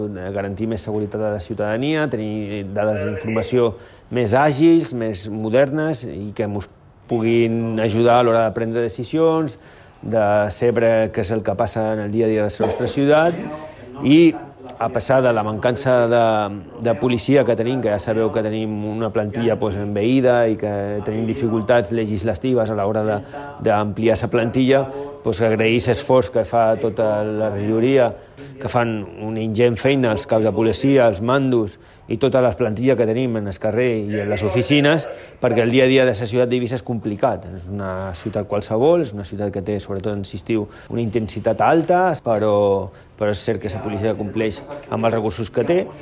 Garantir més seguretat a la ciutadania, tenir dades d'informació més àgils, més modernes i que ens puguin ajudar a l'hora de prendre decisions, de saber què és el que passa en el dia a dia de la nostra ciutat i a pesar de la mancança de policia que tenim, que ja sabeu que tenim una plantilla envaïda i que tenim dificultats legislatives a l'hora d'ampliar la plantilla, agrair l'esforç que fa tota la regidoria, que fan una ingent feina els caps de policia, els mandos i tota la plantilla que tenim en el carrer i en les oficines, perquè el dia a dia de la ciutat d'Eivissa és complicat. És una ciutat qualsevol, és una ciutat que té, sobretot en estiu, una intensitat alta, però és cert que la policia compleix amb els recursos que té